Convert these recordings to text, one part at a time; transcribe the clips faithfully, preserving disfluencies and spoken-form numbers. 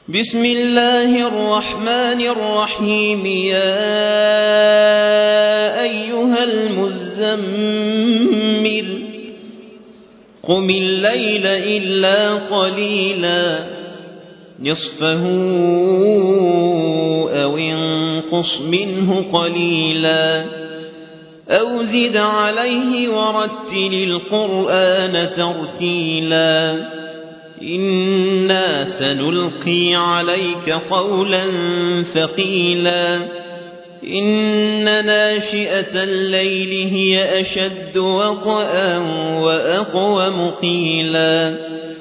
بسم الله الرحمن الرحيم. يا أيها المزمل قم الليل إلا قليلا نصفه أو انقص منه قليلا أو زد عليه ورتل القرآن ترتيلا إنا سنلقي عليك قولا ثقيلا إن ناشئة الليل هي أشد وطئا وأقوم قيلا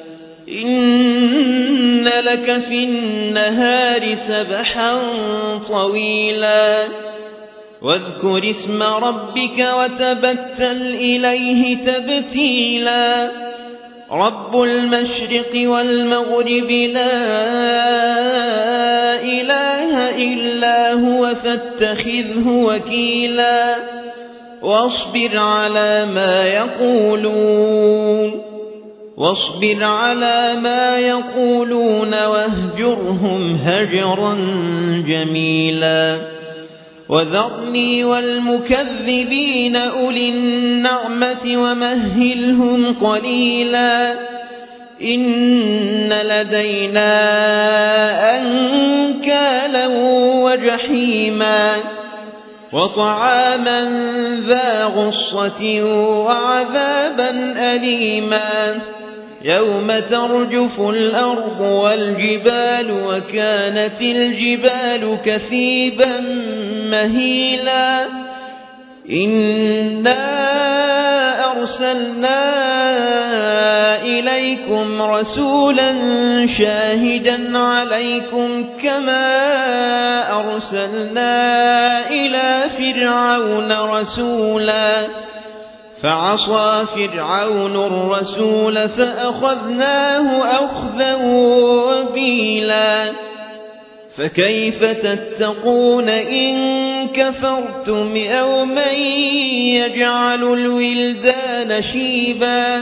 إن لك في النهار سبحا طويلا واذكر اسم ربك وتبتل إليه تبتيلا رب المشرق والمغرب لا إله إلا هو فاتخذه وكيلا واصبر على ما يقولون واصبر على ما يقولون واهجرهم هجرا جميلا وذرني والمكذبين أولي النعمة ومهلهم قليلا إن لدينا أنكالا وجحيما وطعاما ذا غصة وعذابا أليما يوم ترجف الأرض والجبال وكانت الجبال كثيبا مهيلا إنا أرسلنا إليكم رسولا شاهدا عليكم كما أرسلنا إلى فرعون رسولا فعصى فرعون الرسول فأخذناه أخذا وبيلا فكيف تتقون إن كفرتم يوما يجعل الولدان شيبا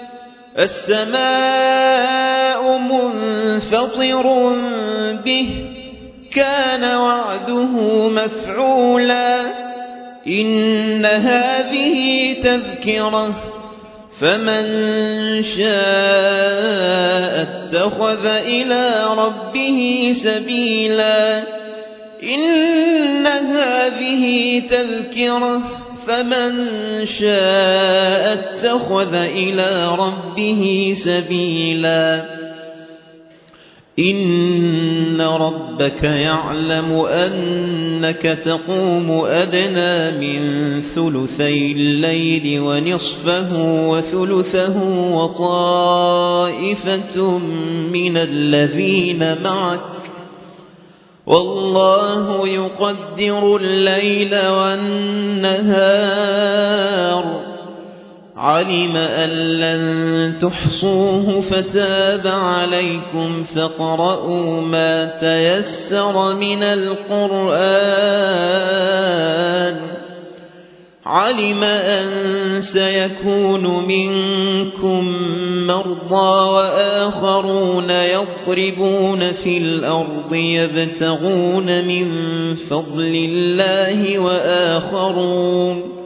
السماء منفطر به كان وعده مفعولا إن هذه تذكرة فمن شاء اتخذ إلى ربه سبيلا إن هذه تذكرة فمن شاء اتخذ إلى ربه سبيلا إن ربك يعلم أنك تقوم أدنى من ثلثي الليل ونصفه وثلثه وطائفة من الذين معك والله يقدر الليل والنهار علم أن لن تحصوه فتاب عليكم فاقرؤوا ما تيسر من القرآن علم أن سيكون منكم مرضى وآخرون يضربون في الأرض يبتغون من فضل الله وآخرون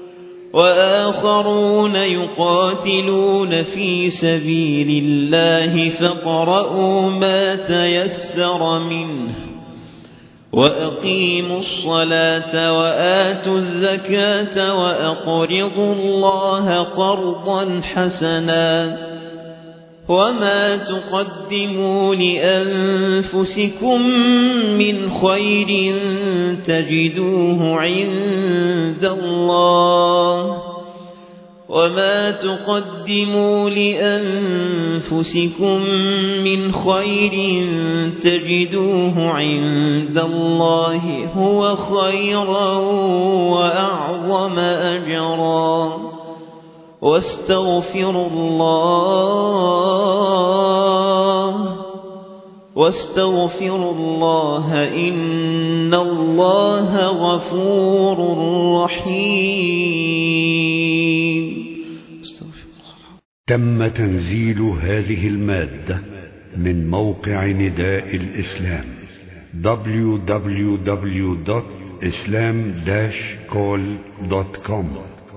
وآخرون يقاتلون في سبيل الله فاقرؤوا ما تيسر منه وأقيموا الصلاة وآتوا الزكاة وأقرضوا الله قرضا حسنا وما تقدموا لأنفسكم من خير تجدوه عند الله وما تقدموا لأنفسكم من خير تجدوه عند الله هو خيرا وأعظم أجرا واستغفروا الله واستغفروا الله إن الله غفور رحيم. تم تنزيل هذه المادة من موقع نداء الإسلام دبليو دبليو دبليو دوت إسلام داش كول دوت كوم.